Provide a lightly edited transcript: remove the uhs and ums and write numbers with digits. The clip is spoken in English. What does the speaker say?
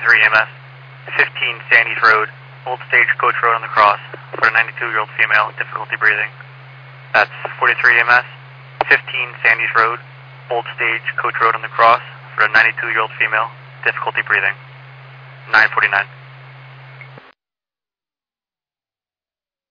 EMS, 15 Sandys Road, Old Stagecoach Road on the cross, for a 92-year-old female, difficulty breathing. That's 43 EMS, 15 Sandys Road, Old Stagecoach Road on the cross, for a 92-year-old female, difficulty breathing. 949.